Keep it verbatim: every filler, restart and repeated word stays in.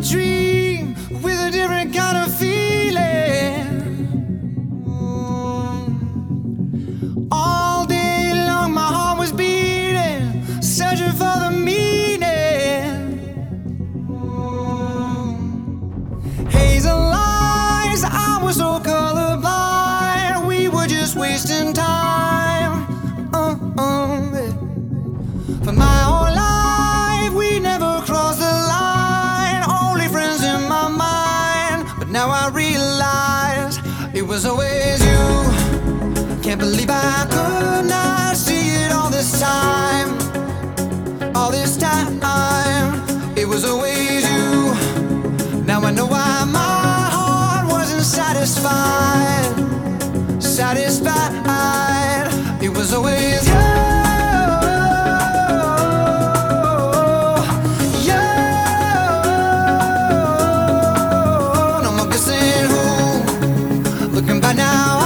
dream with a different kind of feeling. All day long my heart was beating, searching for the meaning. Hazel lies, I was so colorblind. We were just wasting time. uh, uh, yeah. For my whole life we never crossed the line, only friends in my mind. But now I realize it was always you. Can't believe I could not see it all this time. All this time, it was always you. Now I know why my heart wasn't satisfied. Satisfied. It was always you. You. No more guessing who. Looking back now,